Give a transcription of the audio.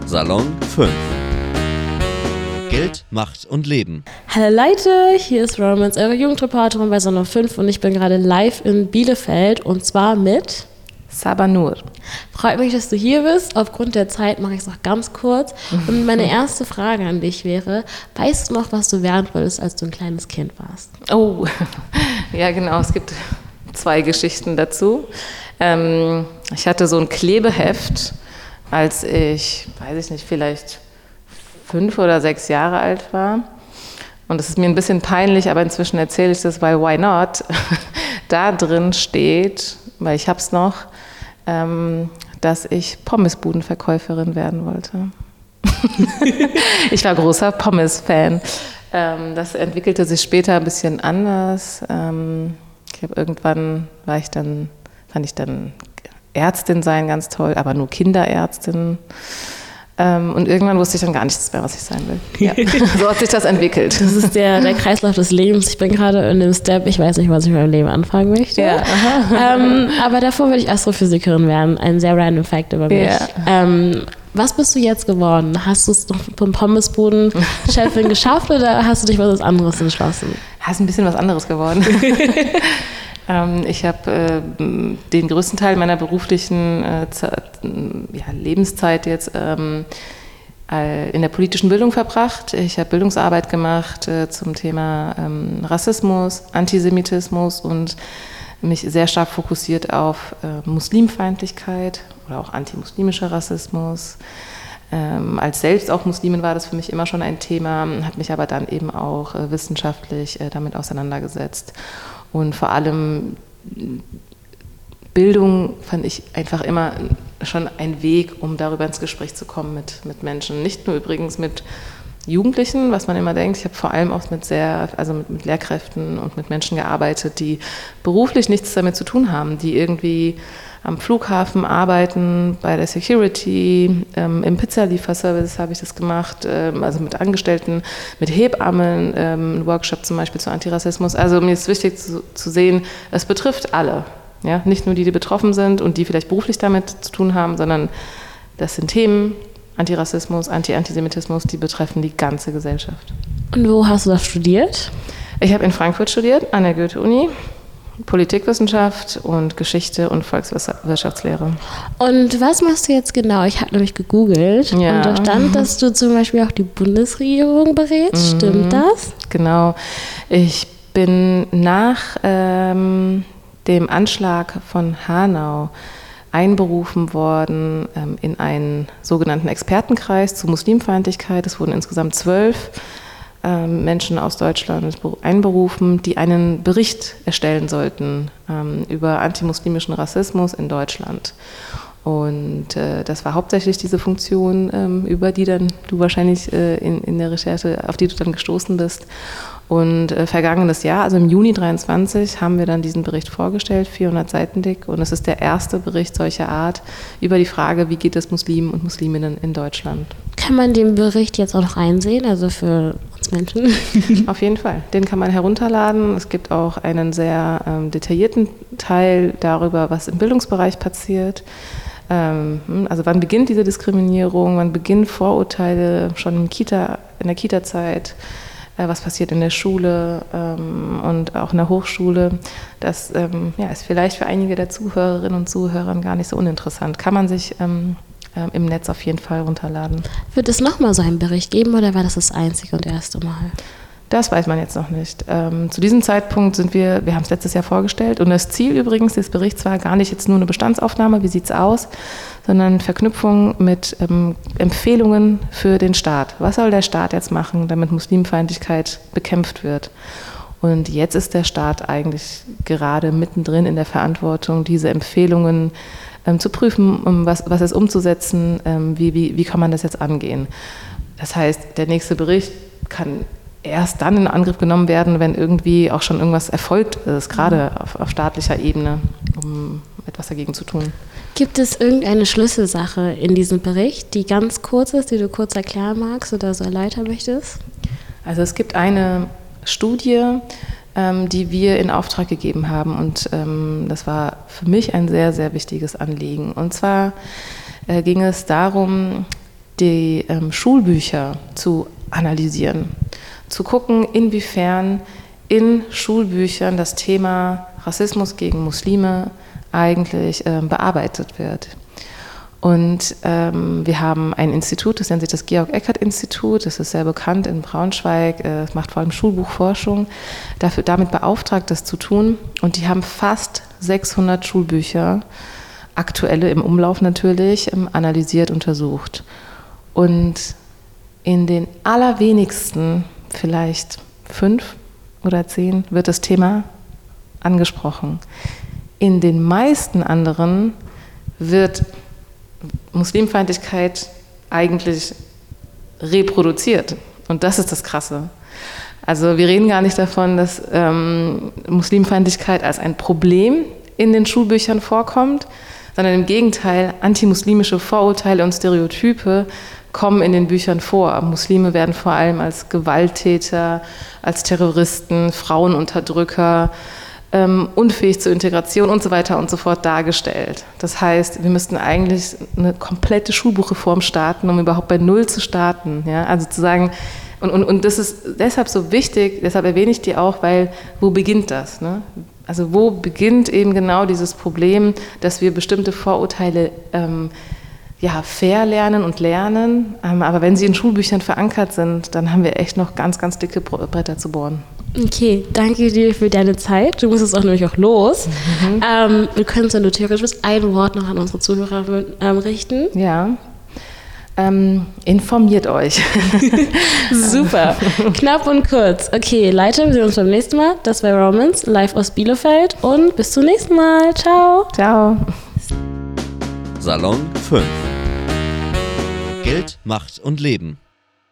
Salon 5. Geld, Macht und Leben. Hallo Leute, hier ist Romance, eure Jugendreporterin bei Salon 5 und ich bin gerade live in Bielefeld und zwar mit Saba Nur. Freut mich, dass du hier bist. Aufgrund der Zeit mache ich es noch ganz kurz. Und meine erste Frage an dich wäre, weißt du noch, was du werden wolltest, als du ein kleines Kind warst? Oh, ja genau, es gibt 2 Geschichten dazu. Ich hatte so ein Klebeheft, als ich, vielleicht 5 oder 6 Jahre alt war. Und das ist mir ein bisschen peinlich, aber inzwischen erzähle ich das, weil why not? Da drin steht, weil ich hab's noch, dass ich Pommesbudenverkäuferin werden wollte. Ich war großer Pommes-Fan. Das entwickelte sich später ein bisschen anders. Irgendwann fand ich dann Ärztin sein ganz toll, aber nur Kinderärztin. Und irgendwann wusste ich dann gar nichts mehr, was ich sein will. Ja. So hat sich das entwickelt. Das ist der Kreislauf des Lebens. Ich bin gerade in dem Step, ich weiß nicht, was ich mit meinem Leben anfangen möchte. Ja. Aber davor will ich Astrophysikerin werden. Ein sehr random Fact über mich. Ja. Was bist du jetzt geworden? Hast du es noch vom Pommesbuden-Chefin geschafft oder hast du dich was anderes entschlossen? Hast ein bisschen was anderes geworden. Ich habe den größten Teil meiner beruflichen Lebenszeit jetzt in der politischen Bildung verbracht. Ich habe Bildungsarbeit gemacht zum Thema Rassismus, Antisemitismus und mich sehr stark fokussiert auf Muslimfeindlichkeit oder auch antimuslimischer Rassismus. Als selbst auch Muslimin war das für mich immer schon ein Thema, habe mich aber dann eben auch wissenschaftlich damit auseinandergesetzt. Und vor allem Bildung fand ich einfach immer schon ein Weg, um darüber ins Gespräch zu kommen mit Menschen. Nicht nur übrigens mit Jugendlichen, was man immer denkt. Ich habe vor allem auch mit Lehrkräften und mit Menschen gearbeitet, die beruflich nichts damit zu tun haben, die irgendwie am Flughafen arbeiten, bei der Security, im Pizzalieferservice habe ich das gemacht, also mit Angestellten, mit Hebammen, ein Workshop zum Beispiel zu Antirassismus. Also mir ist wichtig zu sehen, es betrifft alle. Ja? Nicht nur die, die betroffen sind und die vielleicht beruflich damit zu tun haben, sondern das sind Themen, Antirassismus, Antisemitismus, die betreffen die ganze Gesellschaft. Und wo hast du das studiert? Ich habe in Frankfurt studiert, an der Goethe-Uni. Politikwissenschaft und Geschichte und Volkswirtschaftslehre. Und was machst du jetzt genau? Ich habe nämlich gegoogelt und da stand, dass du zum Beispiel auch die Bundesregierung berätst. Stimmt das? Genau. Ich bin nach dem Anschlag von Hanau einberufen worden in einen sogenannten Expertenkreis zu Muslimfeindlichkeit. Es wurden insgesamt 12 Menschen aus Deutschland einberufen, die einen Bericht erstellen sollten über antimuslimischen Rassismus in Deutschland. Und das war hauptsächlich diese Funktion, über die dann du wahrscheinlich in der Recherche, auf die du dann gestoßen bist. Und vergangenes Jahr, also im Juni 2023, haben wir dann diesen Bericht vorgestellt, 400 Seiten dick. Und es ist der erste Bericht solcher Art über die Frage, wie geht es Muslimen und Musliminnen in Deutschland. Kann man den Bericht jetzt auch noch einsehen, also für uns Menschen? Auf jeden Fall. Den kann man herunterladen. Es gibt auch einen sehr detaillierten Teil darüber, was im Bildungsbereich passiert. Also wann beginnt diese Diskriminierung, wann beginnen Vorurteile schon in der Kita-Zeit, was passiert in der Schule und auch in der Hochschule. Das ist vielleicht für einige der Zuhörerinnen und Zuhörer gar nicht so uninteressant. Kann man sich im Netz auf jeden Fall runterladen. Wird es nochmal so einen Bericht geben oder war das einzige und erste Mal? Das weiß man jetzt noch nicht. Zu diesem Zeitpunkt wir haben es letztes Jahr vorgestellt und das Ziel übrigens des Berichts war gar nicht jetzt nur eine Bestandsaufnahme, wie sieht es aus, sondern Verknüpfung mit Empfehlungen für den Staat. Was soll der Staat jetzt machen, damit Muslimfeindlichkeit bekämpft wird? Und jetzt ist der Staat eigentlich gerade mittendrin in der Verantwortung, diese Empfehlungen zu prüfen, was ist umzusetzen, wie kann man das jetzt angehen. Das heißt, der nächste Bericht kann erst dann in Angriff genommen werden, wenn irgendwie auch schon irgendwas erfolgt ist, gerade auf staatlicher Ebene, um etwas dagegen zu tun. Gibt es irgendeine Schlüsselsache in diesem Bericht, die ganz kurz ist, die du kurz erklären magst oder so erläutern möchtest? Also es gibt eine Studie, die wir in Auftrag gegeben haben und das war für mich ein sehr, sehr wichtiges Anliegen. Und zwar ging es darum, die Schulbücher zu analysieren, zu gucken, inwiefern in Schulbüchern das Thema Rassismus gegen Muslime eigentlich bearbeitet wird. Und wir haben ein Institut, das nennt sich das Georg-Eckert-Institut, das ist sehr bekannt in Braunschweig, macht vor allem Schulbuchforschung, damit beauftragt, das zu tun. Und die haben fast 600 Schulbücher, aktuelle im Umlauf natürlich, analysiert, untersucht. Und in den allerwenigsten, vielleicht 5 oder 10, wird das Thema angesprochen. In den meisten anderen wird Muslimfeindlichkeit eigentlich reproduziert. Und das ist das Krasse. Also wir reden gar nicht davon, dass Muslimfeindlichkeit als ein Problem in den Schulbüchern vorkommt, sondern im Gegenteil, antimuslimische Vorurteile und Stereotype kommen in den Büchern vor. Muslime werden vor allem als Gewalttäter, als Terroristen, Frauenunterdrücker, unfähig zur Integration und so weiter und so fort dargestellt. Das heißt, wir müssten eigentlich eine komplette Schulbuchreform starten, um überhaupt bei Null zu starten. Ja? Also zu sagen, und das ist deshalb so wichtig, deshalb erwähne ich die auch, weil wo beginnt das? Ne? Also wo beginnt eben genau dieses Problem, dass wir bestimmte Vorurteile verlernen und lernen, aber wenn sie in Schulbüchern verankert sind, dann haben wir echt noch ganz, ganz dicke Bretter zu bohren. Okay, danke dir für deine Zeit. Du musst jetzt auch nämlich auch los. Wir können, wenn du theoretisch bist, ein Wort noch an unsere Zuhörer richten. Ja. Informiert euch. Super. Knapp und kurz. Okay, Leute, wir sehen uns beim nächsten Mal. Das war Romance, live aus Bielefeld und bis zum nächsten Mal. Ciao. Ciao. Salon 5. Geld, Macht und Leben.